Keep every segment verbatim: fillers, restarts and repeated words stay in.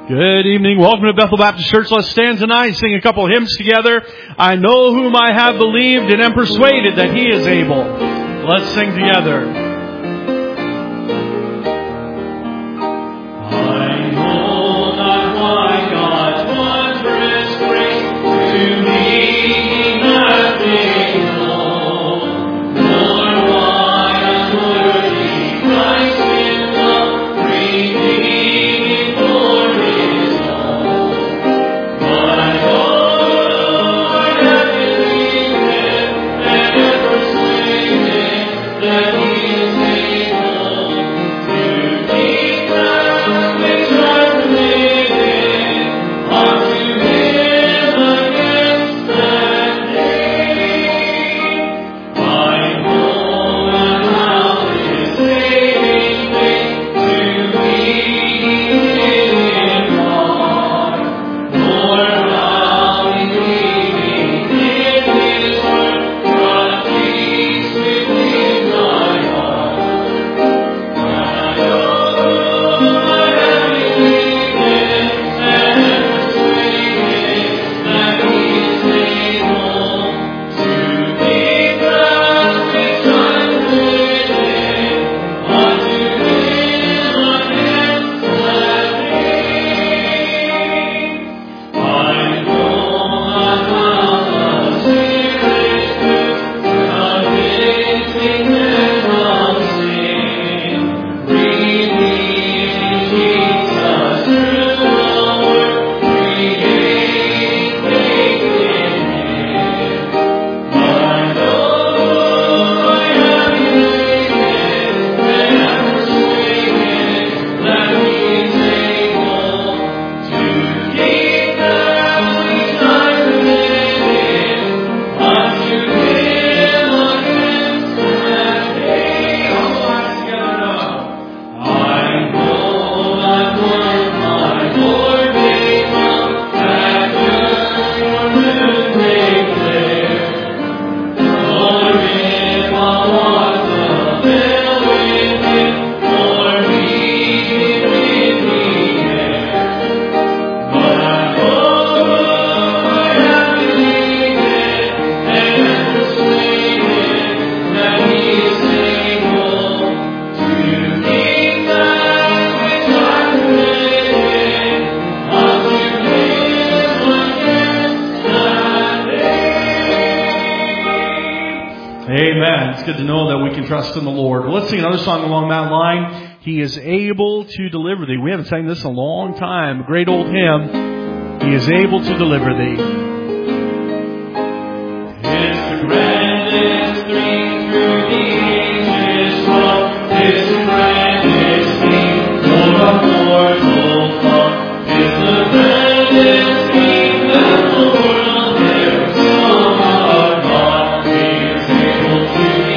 Good evening. Welcome to Bethel Baptist Church. Let's stand tonight and sing a couple of hymns together. I know whom I have believed and am persuaded that He is able. Let's sing together. Good to know that we can trust in the Lord. Well, let's sing another song along that line. He is able to deliver thee. We haven't sang this in a long time. A great old hymn. He is able to deliver thee. His grand is three through the ages long. His grand is deep, full of mortal thought. His the grandest deep that the world ever saw. Our God, He is able to.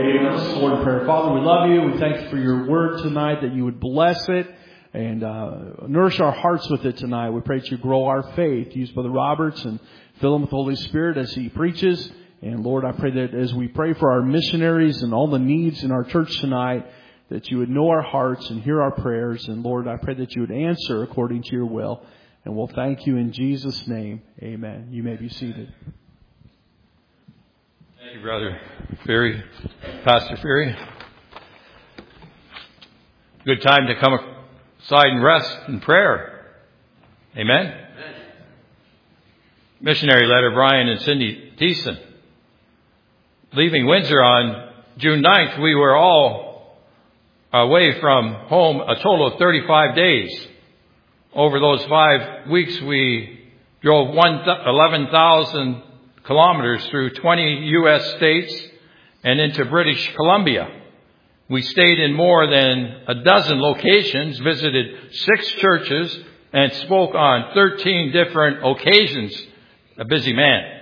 Amen. Let's Lord in prayer. Father, we love you. We thank you for your word tonight, that you would bless it and uh, nourish our hearts with it tonight. We pray that you grow our faith. Use Brother Roberts and fill him with the Holy Spirit as he preaches. And Lord, I pray that as we pray for our missionaries and all the needs in our church tonight, that you would know our hearts and hear our prayers. And Lord, I pray that you would answer according to your will. And we'll thank you in Jesus' name. Amen. You may be seated. Thank you, Brother Ferry, Pastor Ferry. Good time to come aside and rest in prayer. Amen. Amen. Missionary letter, Brian and Cindy Thiessen. Leaving Windsor on June ninth, we were all away from home a total of thirty-five days. Over those five weeks, we drove eleven thousand kilometers through twenty U S states and into British Columbia. We stayed in more than a dozen locations, visited six churches, and spoke on thirteen different occasions. A busy man.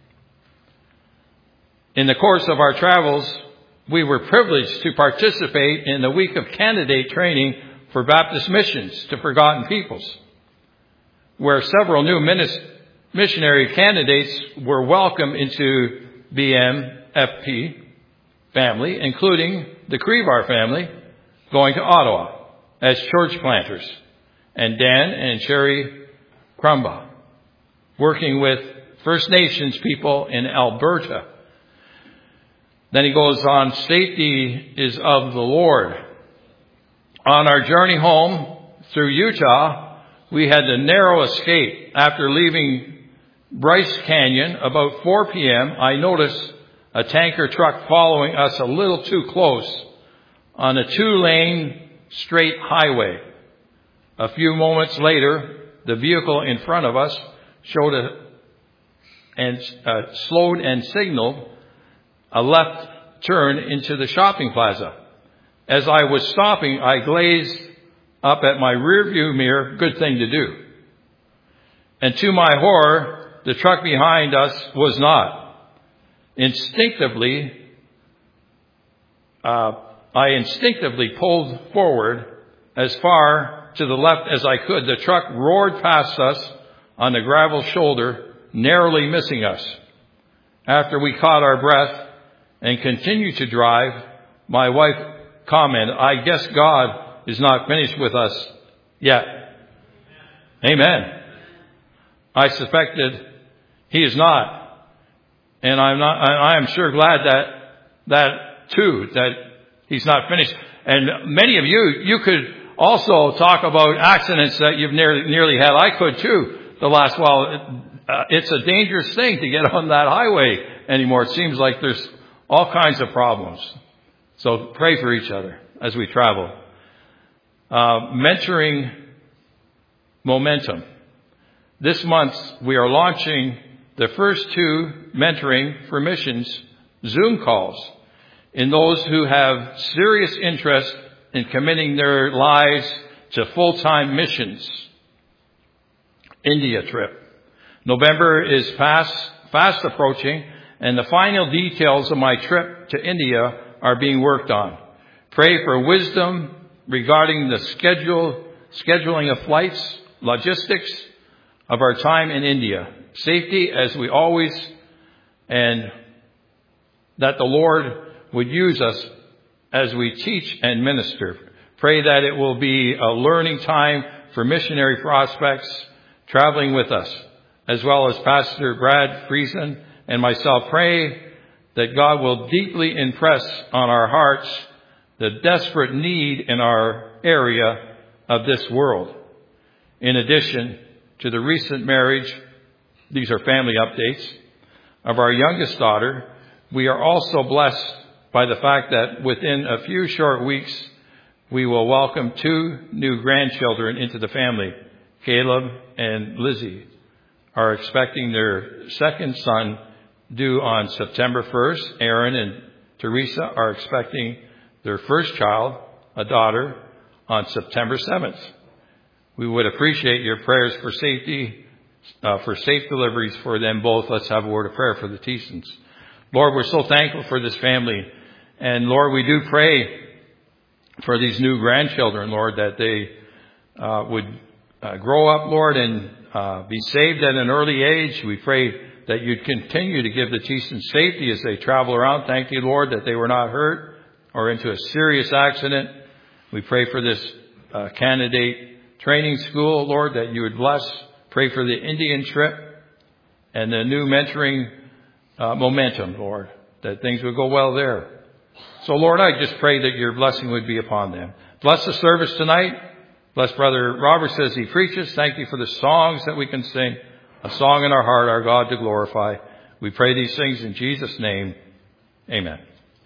In the course of our travels, we were privileged to participate in the week of candidate training for Baptist missions to forgotten peoples, where several new missionary candidates were welcomed into B M F P family, including the Crevar family, going to Ottawa as church planters, and Dan and Sherry Crumba, working with First Nations people in Alberta. Then he goes on, safety is of the Lord. On our journey home through Utah, we had a narrow escape. After leaving Bryce Canyon about four p.m., I noticed a tanker truck following us a little too close on a two-lane straight highway. A few moments later, the vehicle in front of us showed a, and uh, slowed and signaled a left turn into the shopping plaza. As I was stopping, I glazed up at my rearview mirror. Good thing to do. And to my horror, the truck behind us was not. Instinctively, uh, I instinctively pulled forward as far to the left as I could. The truck roared past us on the gravel shoulder, narrowly missing us. After we caught our breath and continued to drive, my wife commented, I guess God is not finished with us yet. Amen. I suspected he is not. And I'm not, I am sure glad that, that too, that he's not finished. And many of you, you could also talk about accidents that you've nearly, nearly had. I could too the last while. Uh, it's a dangerous thing to get on that highway anymore. It seems like there's all kinds of problems. So pray for each other as we travel. Uh, mentoring momentum. This month we are launching the first two Mentoring for Missions Zoom calls in those who have serious interest in committing their lives to full-time missions. India trip. November is fast, fast approaching, and the final details of my trip to India are being worked on. Pray for wisdom regarding the schedule, scheduling of flights, logistics of our time in India, safety as we always, and that the Lord would use us as we teach and minister. Pray that it will be a learning time for missionary prospects traveling with us, as well as Pastor Brad Friesen and myself. Pray that God will deeply impress on our hearts the desperate need in our area of this world. In addition to the recent marriage, these are family updates, of our youngest daughter, we are also blessed by the fact that within a few short weeks, we will welcome two new grandchildren into the family. Caleb and Lizzie are expecting their second son due on September first. Aaron and Teresa are expecting their first child, a daughter, on September seventh. We would appreciate your prayers for safety, uh, for safe deliveries for them both. Let's have a word of prayer for the Thiessens. Lord, we're so thankful for this family And Lord, we do pray for these new grandchildren, Lord, that they uh, would uh, grow up, Lord, and uh, be saved at an early age. We pray that you'd continue to give the Thiesens safety as they travel around. Thank you, Lord, that they were not hurt or into a serious accident. We pray for this uh, candidate training school, Lord, that you would bless. Pray for the Indian trip and the new mentoring uh, momentum, Lord, that things would go well there. So, Lord, I just pray that your blessing would be upon them. Bless the service tonight. Bless Brother Robert as he preaches. Thank you for the songs that we can sing. A song in our heart, our God to glorify. We pray these things in Jesus' name. Amen.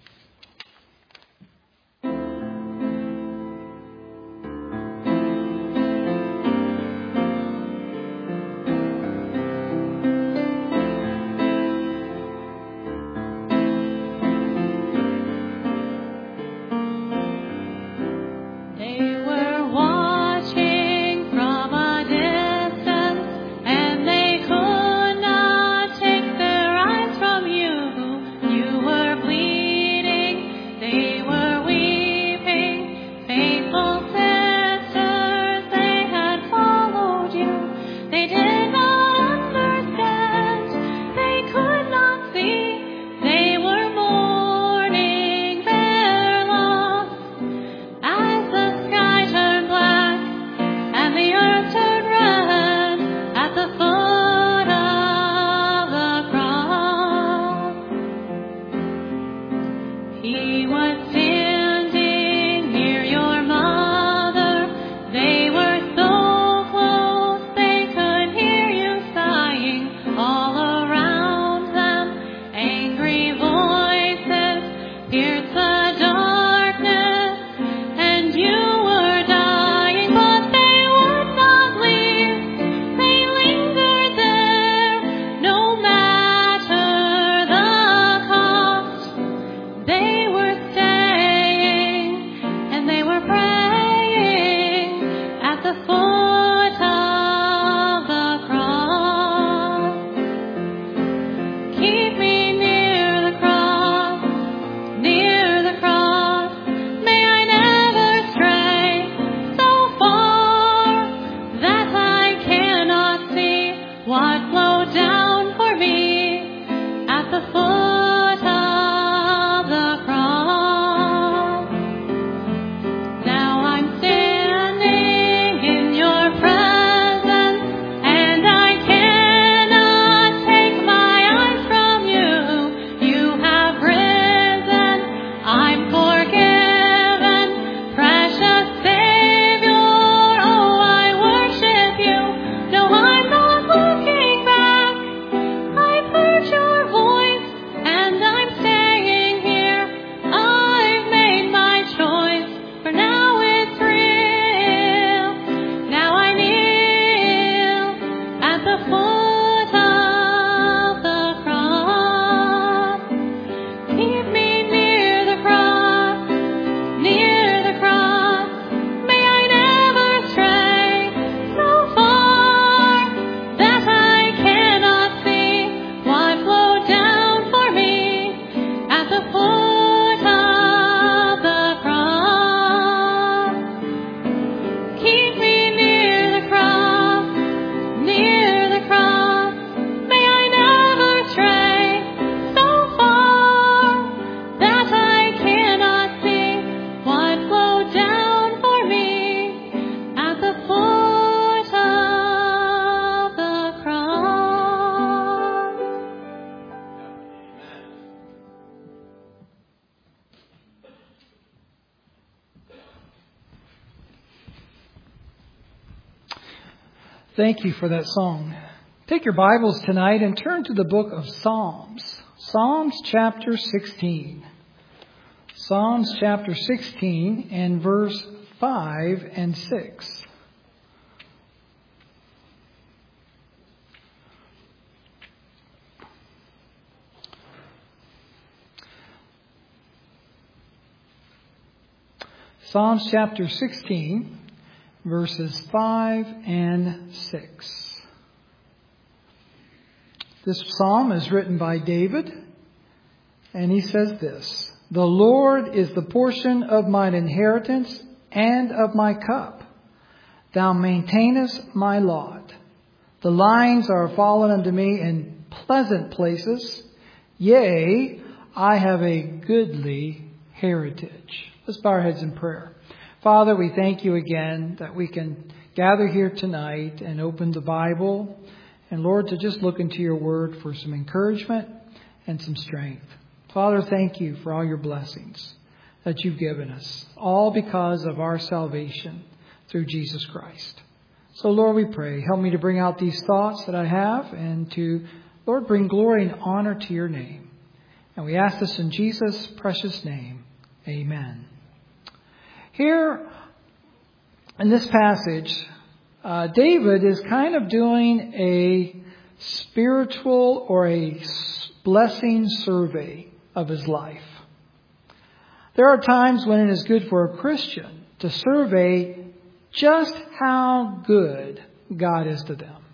Thank you for that song. Take your Bibles tonight and turn to the book of Psalms. Psalms chapter sixteen. Psalms chapter sixteen and verse five and six. Psalms chapter sixteen, verses five and six. This psalm is written by David, and he says this: The Lord is the portion of mine inheritance and of my cup. Thou maintainest my lot. The lines are fallen unto me in pleasant places. Yea, I have a goodly heritage. Let's bow our heads in prayer. Father, we thank you again that we can gather here tonight and open the Bible. And Lord, to just look into your word for some encouragement and some strength. Father, thank you for all your blessings that you've given us, all because of our salvation through Jesus Christ. So, Lord, we pray, help me to bring out these thoughts that I have and to, Lord, bring glory and honor to your name. And we ask this in Jesus' precious name. Amen. Here in this passage, uh, David is kind of doing a spiritual or a blessing survey of his life. There are times when it is good for a Christian to survey just how good God is to them.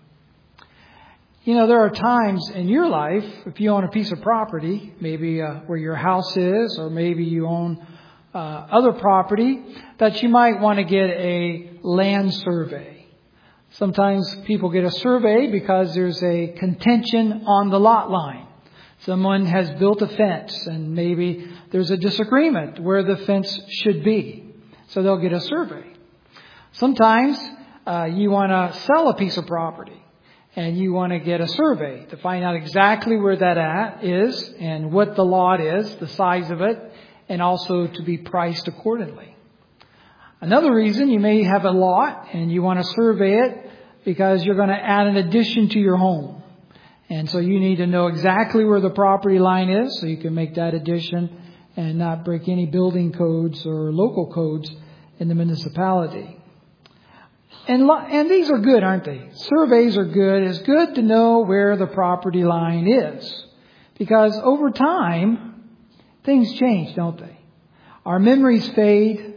You know, there are times in your life, if you own a piece of property, maybe uh, where your house is, or maybe you own uh, other property, that you might want to get a land survey. Sometimes people get a survey because there's a contention on the lot line. Someone has built a fence and maybe there's a disagreement where the fence should be. So they'll get a survey. Sometimes uh, you want to sell a piece of property and you want to get a survey to find out exactly where that at is and what the lot is, the size of it, and also to be priced accordingly. Another reason, you may have a lot and you want to survey it because you're going to add an addition to your home. And so you need to know exactly where the property line is so you can make that addition and not break any building codes or local codes in the municipality. And, and these are good, aren't they? Surveys are good. It's good to know where the property line is. Because over time, things change, don't they? Our memories fade.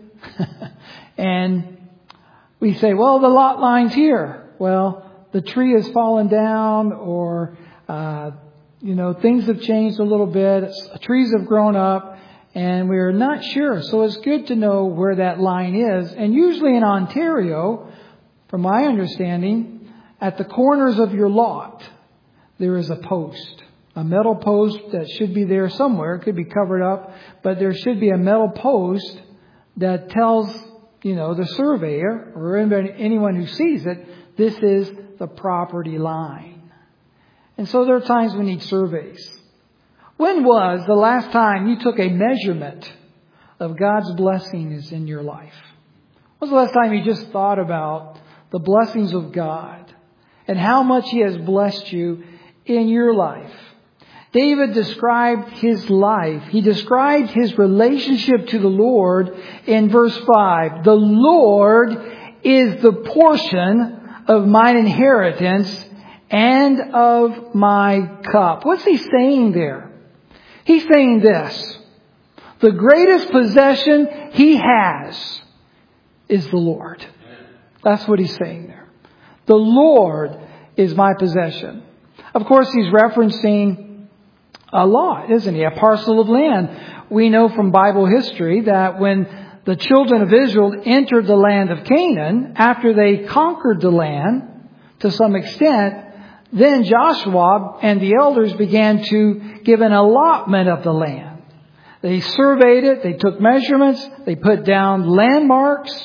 And we say, well, the lot line's here. Well, the tree has fallen down or, uh, you know, things have changed a little bit. Trees have grown up and we're not sure. So it's good to know where that line is. And usually in Ontario, from my understanding, at the corners of your lot, there is a post, a metal post that should be there somewhere. It could be covered up, but there should be a metal post that tells, you know, the surveyor or anyone who sees it, this is the property line. And so there are times we need surveys. When was the last time you took a measurement of God's blessings in your life? When was the last time you just thought about the blessings of God and how much He has blessed you in your life? David described his life. He described his relationship to the Lord in verse five. The Lord is the portion of mine inheritance and of my cup. What's he saying there? He's saying this. The greatest possession he has is the Lord. That's what he's saying there. The Lord is my possession. Of course, he's referencing a lot, isn't he? A parcel of land. We know from Bible history that when the children of Israel entered the land of Canaan, after they conquered the land to some extent, then Joshua and the elders began to give an allotment of the land. They surveyed it, they took measurements, they put down landmarks,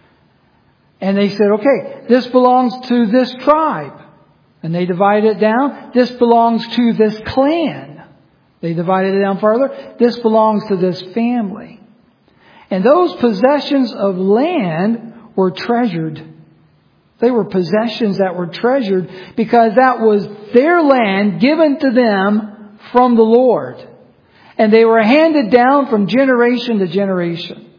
and they said, okay, this belongs to this tribe. And they divided it down. This belongs to this clan. They divided it down further. This belongs to this family. And those possessions of land were treasured. They were possessions that were treasured because that was their land given to them from the Lord. And they were handed down from generation to generation.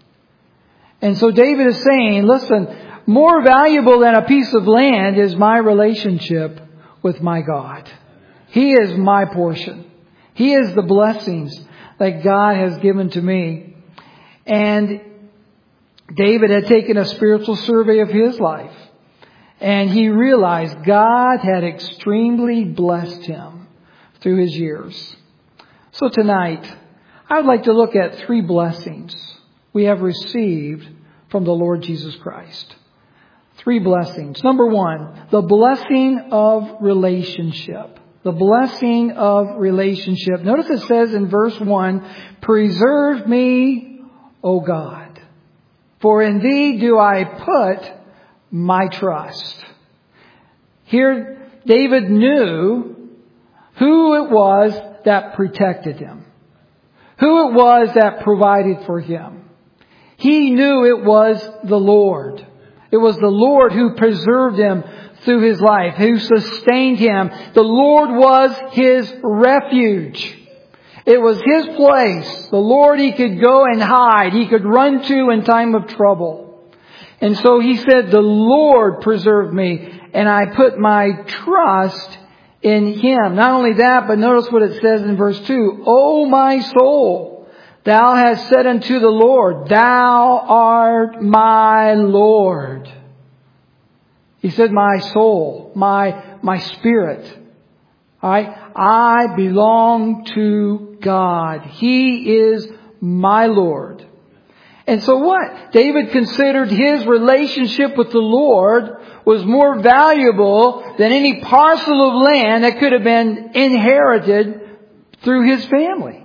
And so David is saying, listen, more valuable than a piece of land is my relationship with my God. He is my portion. He is the blessings that God has given to me. And David had taken a spiritual survey of his life. And he realized God had extremely blessed him through his years. So tonight, I would like to look at three blessings we have received from the Lord Jesus Christ. Three blessings. Number one, the blessing of relationship. The blessing of relationship. Notice it says in verse one, preserve me, O God, for in Thee do I put my trust. Here, David knew who it was that protected him, who it was that provided for him. He knew it was the Lord. It was the Lord who preserved him through his life, who sustained him. The Lord was his refuge. It was his place. The Lord he could go and hide. He could run to in time of trouble. And so he said, the Lord preserved me, and I put my trust in Him. Not only that, but notice what it says in verse two. O my soul, thou hast said unto the Lord, Thou art my Lord. He said, my soul, my, my spirit. All right. I belong to God. He is my Lord. And so what? David considered his relationship with the Lord was more valuable than any parcel of land that could have been inherited through his family.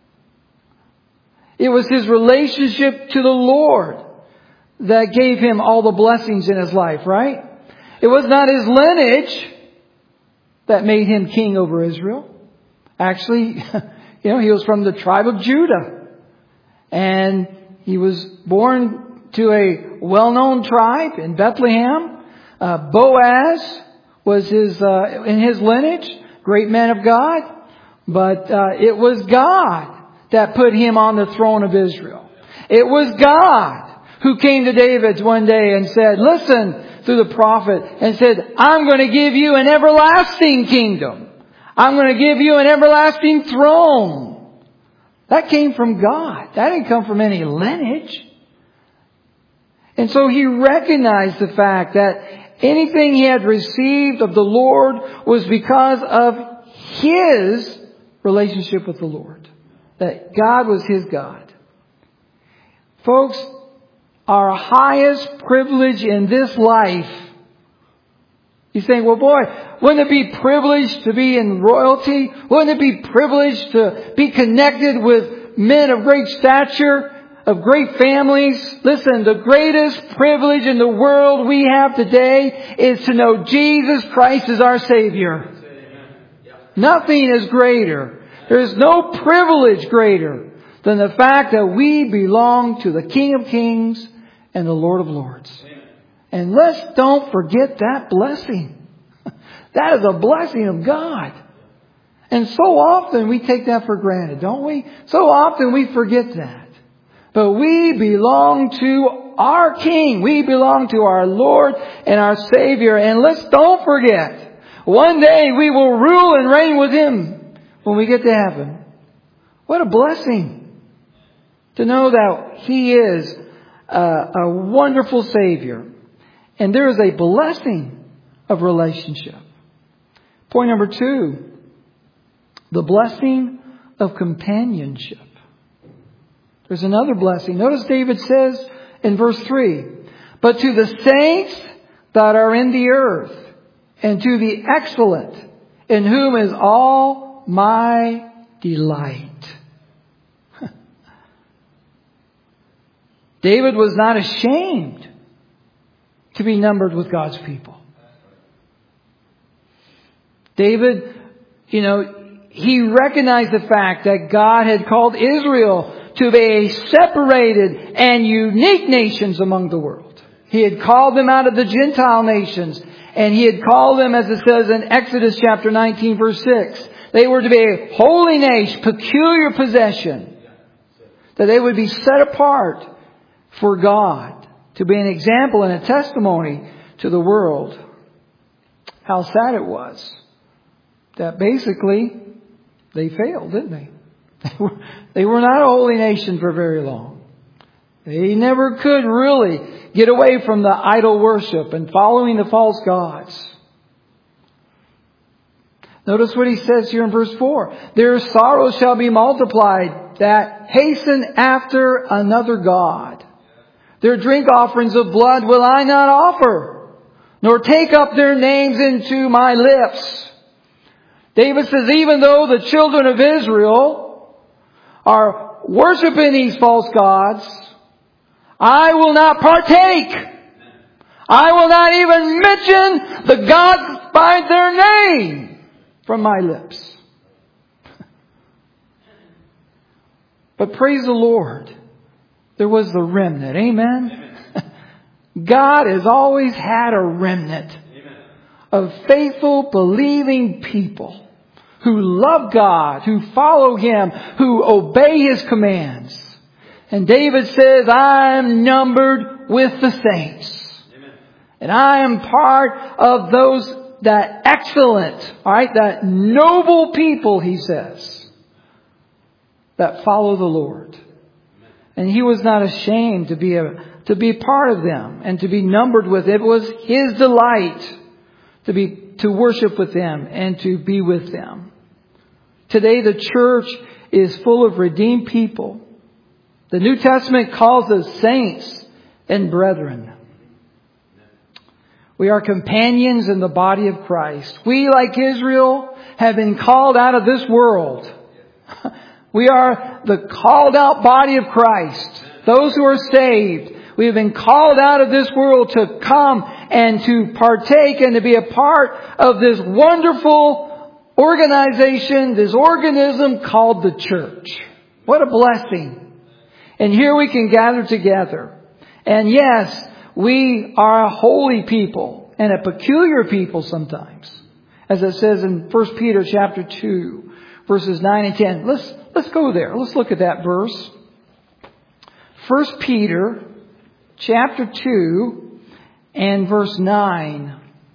It was his relationship to the Lord that gave him all the blessings in his life, right? It was not his lineage that made him king over Israel. Actually, you know, he was from the tribe of Judah. And he was born to a well-known tribe in Bethlehem. Uh, Boaz was his uh, in his lineage, great man of God. But uh, it was God that put him on the throne of Israel. It was God who came to David one day and said, listen, through the prophet, and said, I'm going to give you an everlasting kingdom. I'm going to give you an everlasting throne. That came from God. That didn't come from any lineage. And so he recognized the fact that anything he had received of the Lord was because of his relationship with the Lord. That God was his God. Folks, our highest privilege in this life. You think, well, boy, wouldn't it be privileged to be in royalty? Wouldn't it be privileged to be connected with men of great stature, of great families? Listen, the greatest privilege in the world we have today is to know Jesus Christ as our Savior. Nothing is greater. There is no privilege greater than the fact that we belong to the King of Kings and the Lord of Lords. And let's don't forget that blessing. That is a blessing of God. And so often we take that for granted, don't we? So often we forget that. But we belong to our King. We belong to our Lord and our Savior. And let's don't forget, one day we will rule and reign with Him when we get to heaven. What a blessing to know that He is a, a wonderful Savior. And there is a blessing of relationship. Point number two, the blessing of companionship. There's another blessing. Notice David says in verse three, but to the saints that are in the earth, and to the excellent, in whom is all my delight. David was not ashamed to be numbered with God's people. David, you know, he recognized the fact that God had called Israel to be a separated and unique nations among the world. He had called them out of the Gentile nations, and He had called them, as it says in Exodus chapter nineteen, verse six, they were to be a holy nation, peculiar possession, that they would be set apart for God, to be an example and a testimony to the world. How sad it was that basically they failed, didn't they? They were, they were not a holy nation for very long. They never could really get away from the idol worship and following the false gods. Notice what he says here in verse four. Their sorrow shall be multiplied that hasten after another god. Their drink offerings of blood will I not offer, nor take up their names into my lips. David says, even though the children of Israel are worshiping these false gods, I will not partake. I will not even mention the gods by their name from my lips. But praise the Lord, there was the remnant. Amen? God has always had a remnant of faithful, believing people who love God, who follow Him, who obey His commands. And David says, I am numbered with the saints. Amen. And I am part of those, that excellent, all right, that noble people, he says, that follow the Lord. And he was not ashamed to be a, to be part of them and to be numbered with it. It was his delight to be, to worship with them and to be with them. Today the church is full of redeemed people. The New Testament calls us saints and brethren. We are companions in the body of Christ. We, like Israel, have been called out of this world. We are the called out body of Christ. Those who are saved. We have been called out of this world to come and to partake and to be a part of this wonderful organization, this organism called the church. What a blessing. And here we can gather together. And yes, we are a holy people and a peculiar people sometimes. As it says in First Peter chapter two, verses nine and ten. Let's, let's go there. Let's look at that verse. First Peter chapter two and verse nine.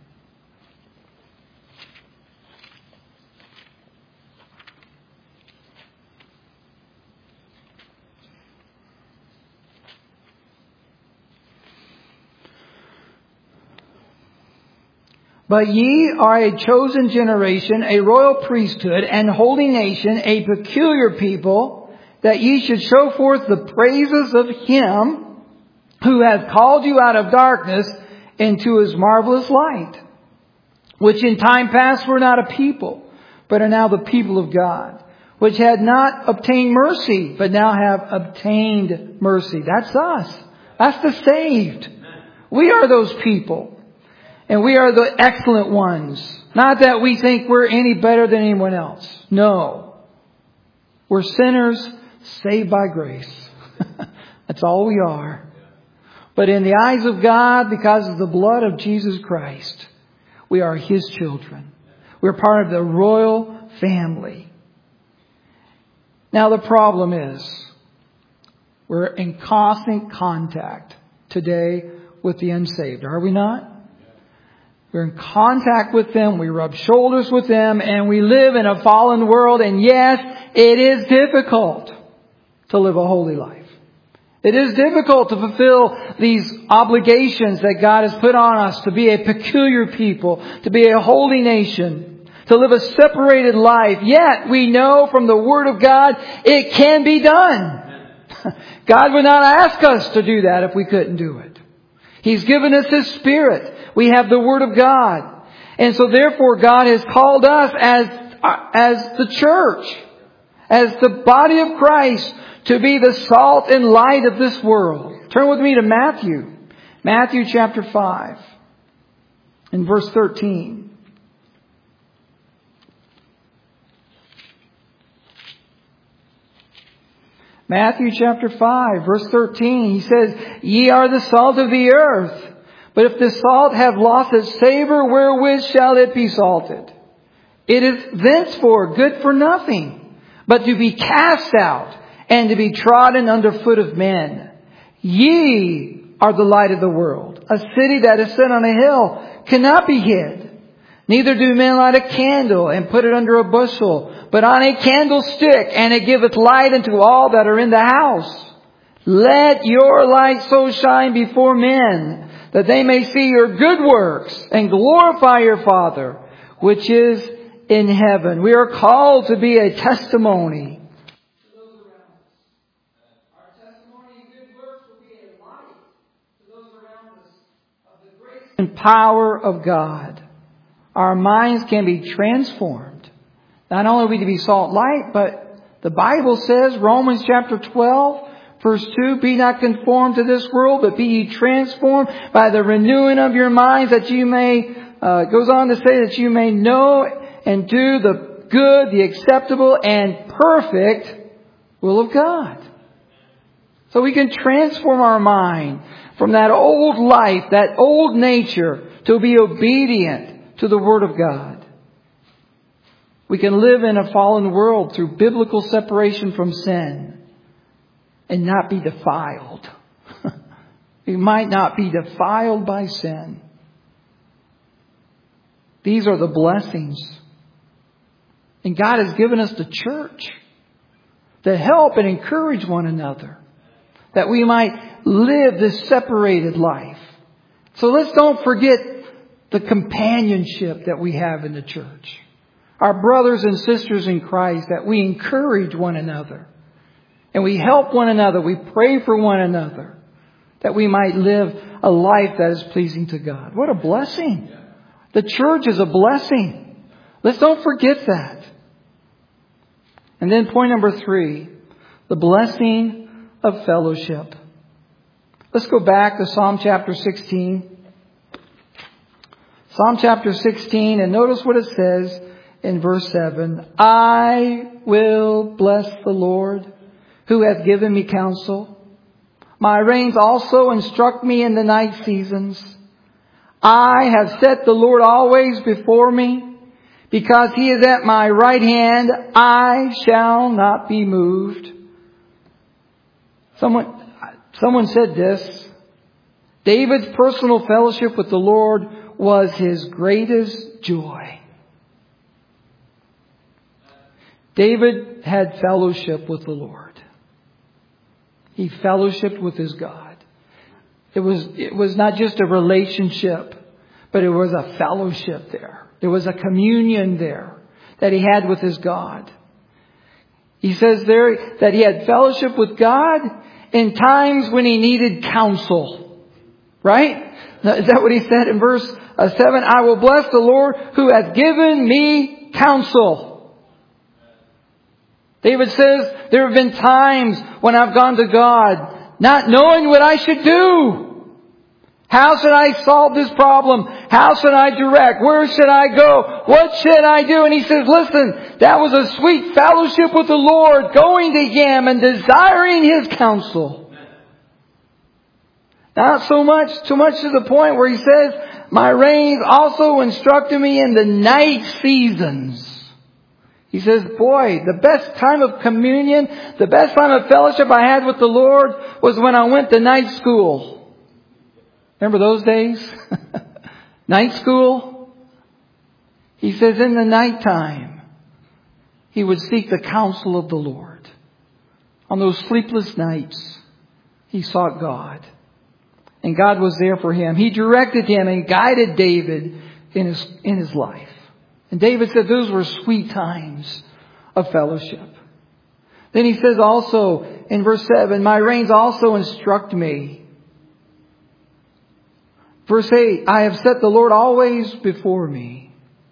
But ye are a chosen generation, a royal priesthood, and holy nation, a peculiar people, that ye should show forth the praises of Him who hath called you out of darkness into His marvelous light, which in time past were not a people, but are now the people of God, which had not obtained mercy, but now have obtained mercy. That's us. That's the saved. We are those people. And we are the excellent ones. Not that we think we're any better than anyone else. No. We're sinners saved by grace. That's all we are. But in the eyes of God, because of the blood of Jesus Christ, we are His children. We're part of the royal family. Now the problem is, we're in constant contact today with the unsaved. Are we not? We're in contact with them. We rub shoulders with them. And we live in a fallen world. And yes, it is difficult to live a holy life. It is difficult to fulfill these obligations that God has put on us to be a peculiar people, to be a holy nation, to live a separated life. Yet we know from the Word of God it can be done. God would not ask us to do that if we couldn't do it. He's given us His Spirit. We have the Word of God. And so therefore God has called us as, as the church, as the body of Christ, to be the salt and light of this world. Turn with me to Matthew. Matthew chapter five and verse thirteen. Matthew chapter five, verse thirteen. He says, ye are the salt of the earth. But if the salt have lost its savor, wherewith shall it be salted? It is thenceforth good for nothing, but to be cast out and to be trodden under foot of men. Ye are the light of the world. A city that is set on a hill cannot be hid. Neither do men light a candle and put it under a bushel, but on a candlestick, and it giveth light unto all that are in the house. Let your light so shine before men, that they may see your good works and glorify your Father, which is in heaven. We are called to be a testimony and power of God. Our minds can be transformed. Not only are we to be salt light, but the Bible says, Romans chapter twelve, verse two, be not conformed to this world, but be ye transformed by the renewing of your minds, that you may, uh, it goes on to say that you may know and do the good, the acceptable, and perfect will of God. So we can transform our mind from that old life, that old nature, to be obedient to the Word of God. We can live in a fallen world through biblical separation from sin and not be defiled. We might not be defiled by sin. These are the blessings. And God has given us the church to help and encourage one another, that we might live this separated life. So let's don't forget the companionship that we have in the church. Our brothers and sisters in Christ, that we encourage one another. And we help one another. We pray for one another. That we might live a life that is pleasing to God. What a blessing. The church is a blessing. Let's don't forget that. And then point number three, the blessing of fellowship. Let's go back to Psalm chapter sixteen. Psalm chapter sixteen, and notice what it says in verse seven. I will bless the Lord, who hath given me counsel. My reins also instruct me in the night seasons. I have set the Lord always before me. Because He is at my right hand, I shall not be moved. Someone, someone said this. David's personal fellowship with the Lord was his greatest joy. David had fellowship with the Lord. He fellowshiped with his God. It was, it was not just a relationship, but it was a fellowship there. There was a communion there that he had with his God. He says there that he had fellowship with God in times when he needed counsel. Right? Is that what he said in verse seven? I will bless the Lord who hath given me counsel. David says, there have been times when I've gone to God not knowing what I should do. How should I solve this problem? How should I direct? Where should I go? What should I do? And he says, listen, that was a sweet fellowship with the Lord, going to Him and desiring His counsel. Not so much, too much to the point where he says, my reins also instructed me in the night seasons. He says, boy, the best time of communion, the best time of fellowship I had with the Lord was when I went to night school. Remember those days? Night school? He says in the nighttime, he would seek the counsel of the Lord. On those sleepless nights, he sought God. And God was there for him. He directed him and guided David in his, in his life. And David said those were sweet times of fellowship. Then he says also in verse seven, my reins also instruct me. Verse eight, I have set the Lord always before me.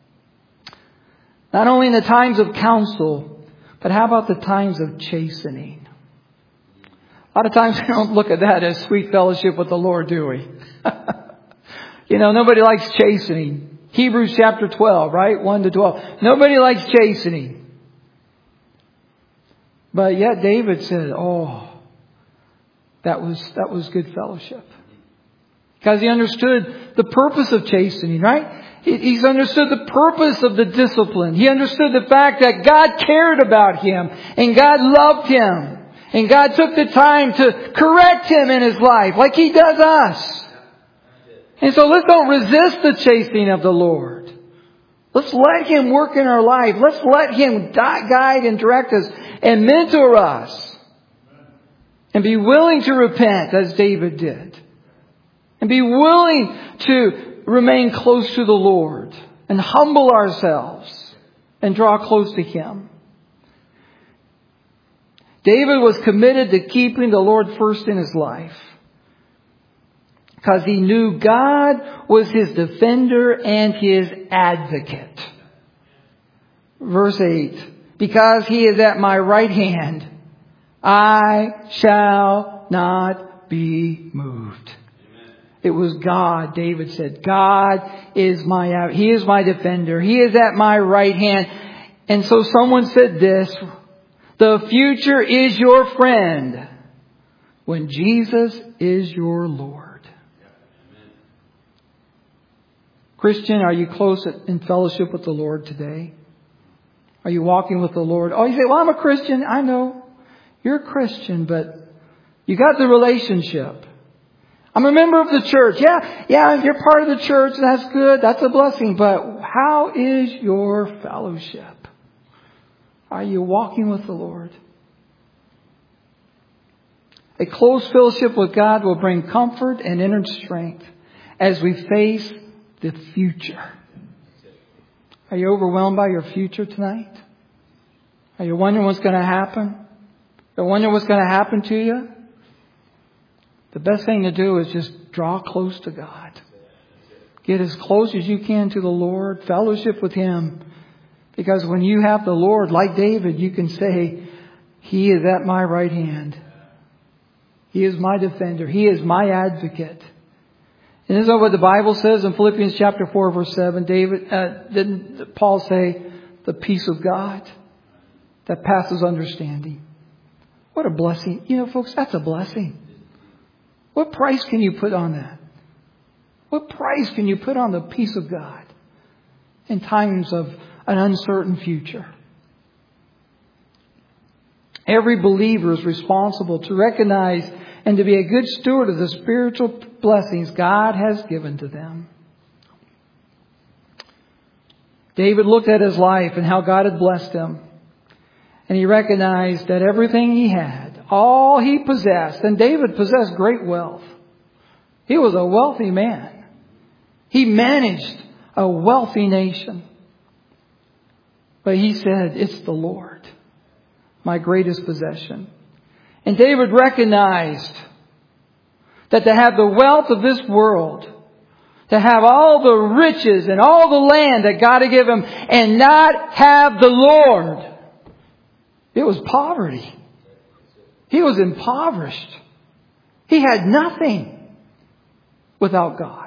Not only in the times of counsel, but how about the times of chastening? A lot of times we don't look at that as sweet fellowship with the Lord, do we? You know, nobody likes chastening. Hebrews chapter twelve, right? one to twelve. Nobody likes chastening. But yet David said, oh, that was, that was good fellowship. Because he understood the purpose of chastening, right? He's understood the purpose of the discipline. He understood the fact that God cared about him and God loved him. And God took the time to correct him in his life like He does us. And so let's don't resist the chastening of the Lord. Let's let Him work in our life. Let's let Him guide and direct us and mentor us. And be willing to repent as David did. And be willing to remain close to the Lord. And humble ourselves. And draw close to Him. David was committed to keeping the Lord first in his life. because he knew God was his defender and his advocate. Verse eight, because he is at my right hand, I shall not be moved. It was God, David said. God is my, He is my defender. He is at my right hand. And so someone said this, the future is your friend when Jesus is your Lord. Christian, are you close in fellowship with the Lord today? Are you walking with the Lord? Oh, you say, well, I'm a Christian. I know you're a Christian, but you got the relationship. I'm a member of the church. Yeah, yeah, you're part of the church. That's good. That's a blessing. But how is your fellowship? Are you walking with the Lord? A close fellowship with God will bring comfort and inner strength as we face the future. Are you overwhelmed by your future tonight? Are you wondering what's going to happen? Are you wondering what's going to happen to you? The best thing to do is just draw close to God. Get as close as you can to the Lord. Fellowship with Him. Because when you have the Lord, like David, you can say, He is at my right hand. He is my defender. He is my advocate. And isn't that what the Bible says in Philippians chapter four, verse seven? David, uh, didn't Paul say, the peace of God that passes understanding? What a blessing. You know, folks, that's a blessing. What price can you put on that? What price can you put on the peace of God in times of an uncertain future? Every believer is responsible to recognize and to be a good steward of the spiritual blessings God has given to them. David looked at his life and how God had blessed him. And he recognized that everything he had, all he possessed, and David possessed great wealth. He was a wealthy man. He managed a wealthy nation. But he said, it's the Lord, my greatest possession. And David recognized that to have the wealth of this world, to have all the riches and all the land that God had given him and not have the Lord, it was poverty. He was impoverished. He had nothing without God.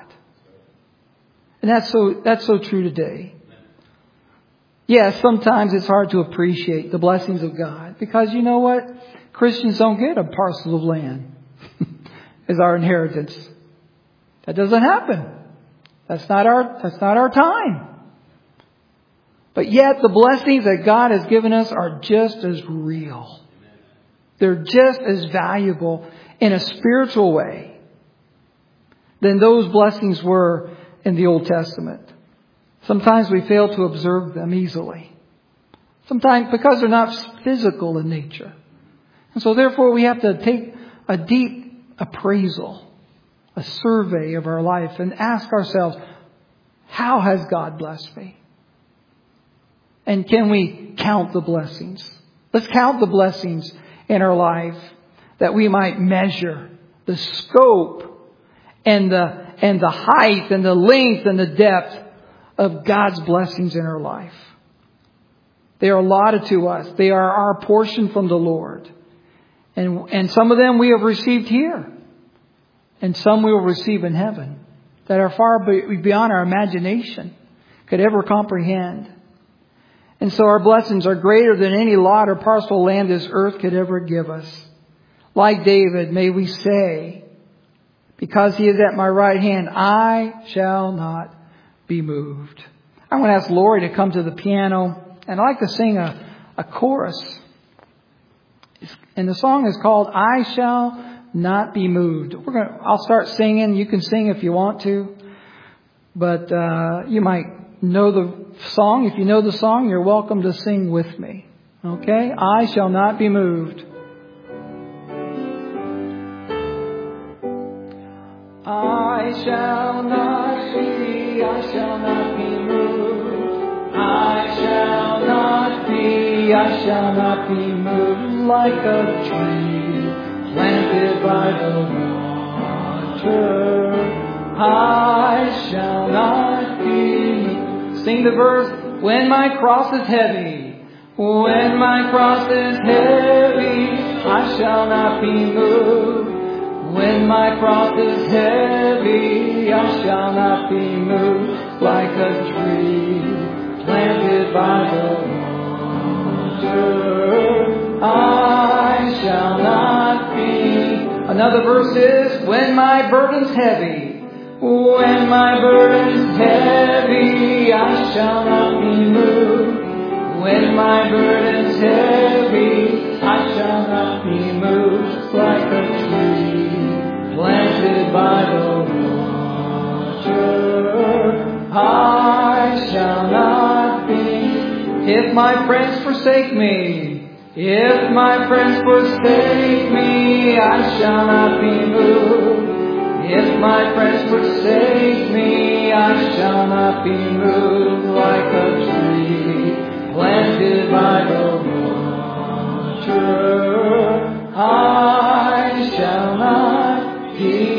And that's so, that's so true today. Yes, sometimes it's hard to appreciate the blessings of God because you know what? Christians don't get a parcel of land as our inheritance. That doesn't happen. That's not our, that's not our time. But yet the blessings that God has given us are just as real. They're just as valuable in a spiritual way than those blessings were in the Old Testament. Sometimes we fail to observe them easily. Sometimes because they're not physical in nature. And so therefore we have to take a deep appraisal, a survey of our life and ask ourselves, how has God blessed me? And can we count the blessings? Let's count the blessings in our life that we might measure the scope and the, and the height and the length and the depth of God's blessings in our life. They are allotted to us. They are our portion from the Lord. And, and some of them we have received here. And some we will receive in heaven. That are far beyond our imagination could ever comprehend. And so our blessings are greater than any lot or parcel of land this earth could ever give us. Like David, may we say, because He is at my right hand, I shall not be moved. I'm going to ask Lori to come to the piano. And I'd like to sing a, a chorus. And the song is called, I Shall Not Be Moved. We're going to, I'll start singing. You can sing if you want to. But uh, you might know the song. If you know the song, you're welcome to sing with me. Okay? I shall not be moved. I shall not be, I shall not be moved. I shall not be, I shall not be moved. Like a tree planted by the water, I shall not be moved. Sing the verse. When my cross is heavy, when my cross is heavy, I shall not be moved. When my cross is heavy, I shall not be moved. Like a tree planted by the water, I shall not be. Another verse is, when my burden's heavy, when my burden's heavy, I shall not be moved. When my burden's heavy, I shall not be moved. Like a tree planted by the water, I shall not be. If my friends forsake me, if my friends forsake me, I shall not be moved. If my friends forsake me, I shall not be moved. Like a tree planted by the water, I shall not be